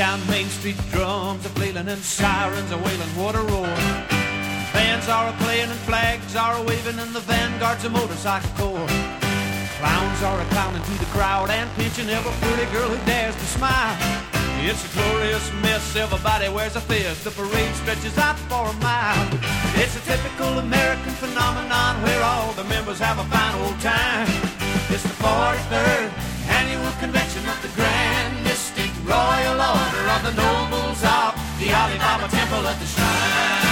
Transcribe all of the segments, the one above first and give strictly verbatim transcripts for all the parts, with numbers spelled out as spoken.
Down Main Street, drums are flailing and sirens are wailing. What a roar! Bands are a-playing and flags are a-waving, and the vanguard's a motorcycle corps. Clowns are a-clowning through the crowd and pinching every pretty girl who dares to smile. It's a glorious mess, everybody wears a fez. The parade stretches out for a mile. It's a typical American phenomenon where all the members have a fine old time. It's the forty-third annual convention of the Grand Mystic Royal Order of the Nobles of the Alibaba Temple at the Shrine.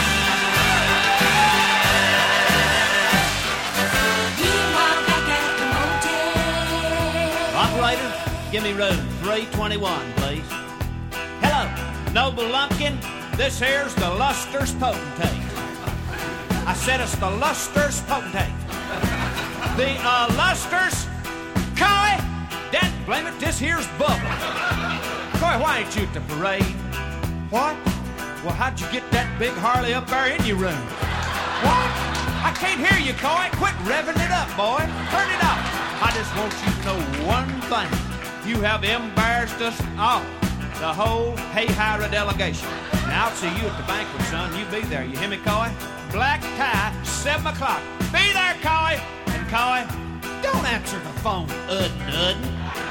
Operator, give me room three twenty-one, please. Hello, Noble Lumpkin. This here's the Luster's Potentate. I said it's the Luster's Potentate. The uh, Luster's, Coy, Dad, blame it, this here's Bubba. Coy, why ain't you at the parade? What? Well, how'd you get that big Harley up there in your room? What? I can't hear you, Coy. Quit revving it up, boy. Turn it up. I just want you to know one thing. You have embarrassed us all, the whole Hayhira delegation. Now I'll see you at the banquet, son. You be there. You hear me, Coy? Black tie, seven o'clock. Be there, Coy. And Coy, don't answer the phone, Udden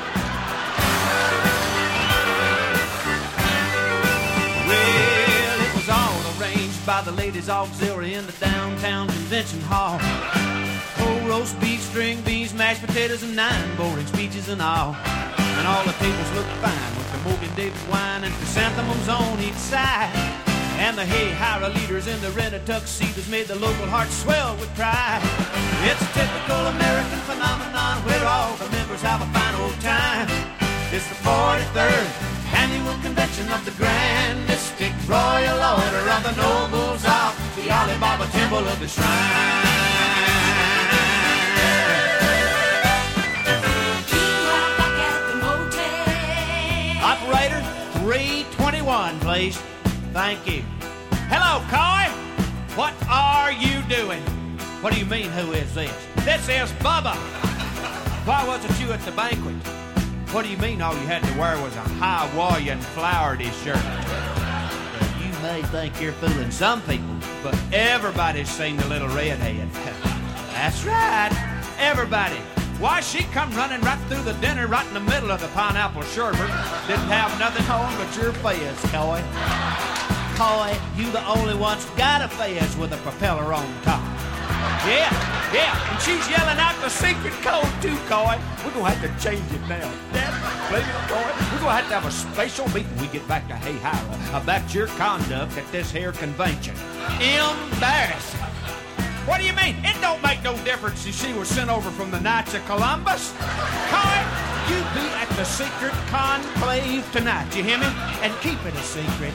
Well, it was all arranged by the Ladies Auxiliary in the downtown convention hall. Whole roast beef, string beans, mashed potatoes, and nine boring speeches and all. And all the tables looked fine with the Morgan Davis wine and chrysanthemums on each side. And the Hayhira leaders in the rented tuxedos made the local hearts swell with pride. It's a typical American phenomenon where all the members have a fine old time. It's the forty-third annual convention of the Grand Mystic Royal Order of the Nobles of the Alibaba Temple of the Shrine. Operator, three twenty-one, please. Thank you. Hello, Coy. What are you doing? What do you mean, who is this? This is Bubba. Why wasn't you at the banquet? What do you mean all you had to wear was a Hawaiian flowery shirt? Well, you may think you're fooling some people, but everybody's seen the little redhead. That's right, everybody. Why, she come running right through the dinner right in the middle of the pineapple sherbet. Didn't have nothing on but your fez, Coy. Coy, you the only one's got a fez with a propeller on top. Yeah, yeah, and she's yelling out the secret code too, Coy. We're gonna have to change it now. Dad, blame it, Coy. We're gonna have to have a special meeting when we get back to Hayhira about your conduct at this here convention. Embarrassing. What do you mean? It don't make no difference if she was sent over from the Knights of Columbus. Coy, you be at the secret conclave tonight, you hear me? And keep it a secret.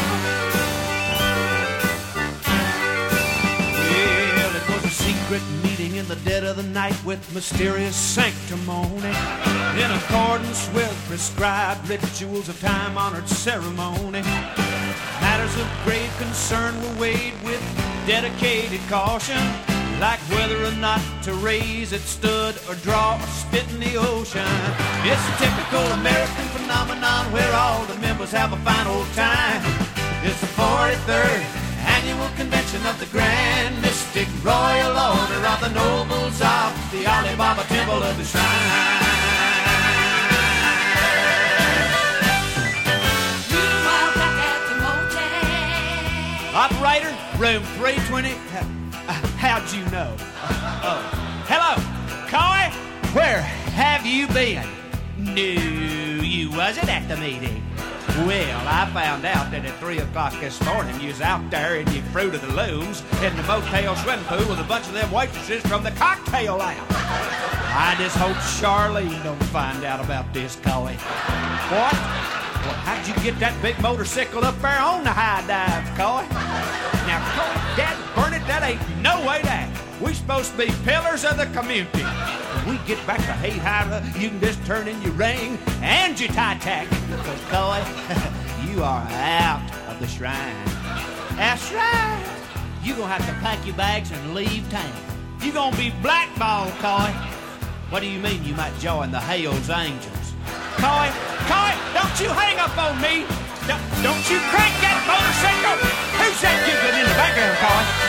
Well, it was a secret meeting in the dead of the night with mysterious sanctimony, in accordance with prescribed rituals of time-honored ceremony. Matters of grave concern were weighed with dedicated caution, like whether or not to raise it stood or draw or spit in the ocean. It's a typical American phenomenon where all the members have a fine old time. It's the forty-third annual convention of the Grand Mystic Royal Order of the Nobles of the Alibaba Temple of the Shrine. Operator, room three twenty. Uh, how'd you know? Uh, oh. Hello, Coy. Where have you been? No, you wasn't at the meeting. Well, I found out that at three o'clock this morning you was out there in your Fruit of the Looms in the motel swimming pool with a bunch of them waitresses from the cocktail lounge. I just hope Charlene don't find out about this, Coy. What? Well, how'd you get that big motorcycle up there on the high dive, Coy? Now, Coy, Dad, burn it, that ain't no way to act. We supposed to be pillars of the community. When we get back to Hayhira, you can just turn in your ring and your tie tack. Because, Coy, you are out of the shrine. That's right. You gonna have to pack your bags and leave town. You gonna be blackballed, Coy. What do you mean you might join the Hell's Angels? Coy, Coy, don't you hang up on me. Don't, don't you crank that motorcycle! Who's that giggling in the background, Coy?